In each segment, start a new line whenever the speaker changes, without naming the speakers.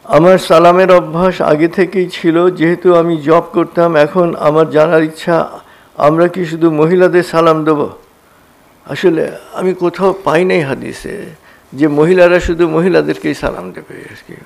আমার সালামের অভ্যাস আগে থেকেই ছিল, যেহেতু আমি জব করতাম। এখন আমার জানার ইচ্ছা, আমরা কি শুধু মহিলাদের সালাম দেব? আসলে আমি কোথাও পাই নাই হাদিসে যে মহিলারা শুধু মহিলাদেরকেই সালাম দেবে।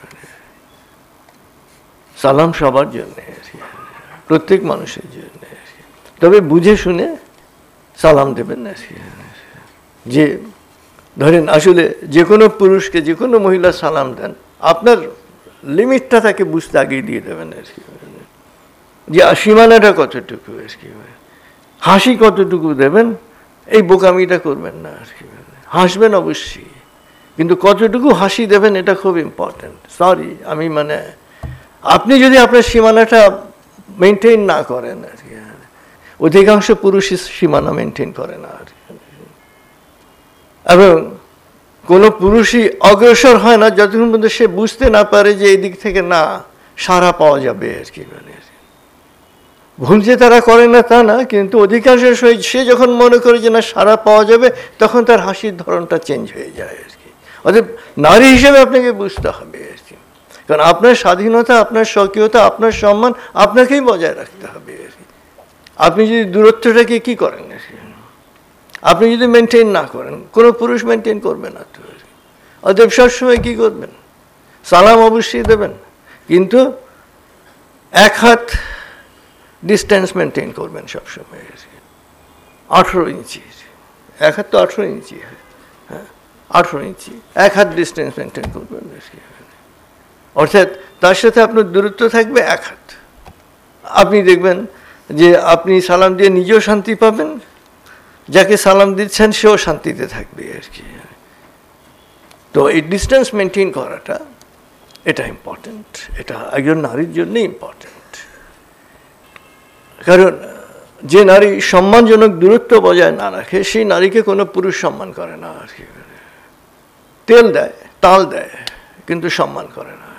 সালাম সবার জন্য, প্রত্যেক মানুষের জন্য, তবে বুঝে শুনে সালাম দেবেন না। যে ধরেন আসলে যে কোনো পুরুষকে যে কোনো মহিলা সালাম দেন, আপনার লিমিটটা তাকে বুঝতে আগেই দিয়ে দেবেন আর কি, যে সীমানাটা কতটুকু আর কি, হাসি কতটুকু দেবেন, এই বোকামিটা করবেন না আর কি। হাসবেন অবশ্যই, কিন্তু কতটুকু হাসি দেবেন এটা খুব ইম্পর্টেন্ট। সরি, আমি মানে আপনি যদি আপনার সীমানাটা মেনটেন না করেন আর কি, অধিকাংশ পুরুষই সীমানা মেনটেন করে না আর কি। এবং কোনো পুরুষই অগ্রসর হয় না যতক্ষণ পর্যন্ত সে বুঝতে না পারে যে এই দিক থেকে না সাড়া পাওয়া যাবে আর কি। ভুল যে তারা করে না তা না, কিন্তু অধিকাংশ সে যখন মনে করে যে না সাড়া পাওয়া যাবে, তখন তার হাসির ধরনটা চেঞ্জ হয়ে যায় আর কি। অর্থাৎ নারী হিসেবে আপনাকে বুঝতে হবে আর কি, কারণ আপনার স্বাধীনতা, আপনার স্বকীয়তা, আপনার সম্মান আপনাকেই বজায় রাখতে হবে আর কি। আপনি যদি দূরত্বটাকে কি করেন, আপনি যদি মেনটেন না করেন, কোনো পুরুষ মেনটেন করবে না তো। অতএব সবসময় কী করবেন, সালাম অবশ্যই দেবেন, কিন্তু এক হাত ডিস্টেন্স মেনটেন করবেন সবসময়। 18 ইঞ্চি, এক হাত তো 18 ইঞ্চি, হ্যাঁ 18 ইঞ্চি, এক হাত ডিস্টেন্স মেনটেন করবেন। অর্থাৎ তার সাথে আপনার দূরত্ব থাকবে এক হাত। আপনি দেখবেন যে আপনি সালাম দিয়ে নিজেও শান্তি পাবেন, যাকে সালাম দিচ্ছেন সেও শান্তিতে থাকবে আর কি। তো এই ডিস্টেন্স মেনটেন করাটা এটা ইম্পর্টেন্ট, এটা একজন নারীর জন্য ইম্পর্টেন্ট। কারণ যে নারী সম্মানজনক দূরত্ব বজায় না রাখে, সেই নারীকে কোনো পুরুষ সম্মান করে না আর কি। তেল দেয়, তাল দেয়, কিন্তু সম্মান করে না।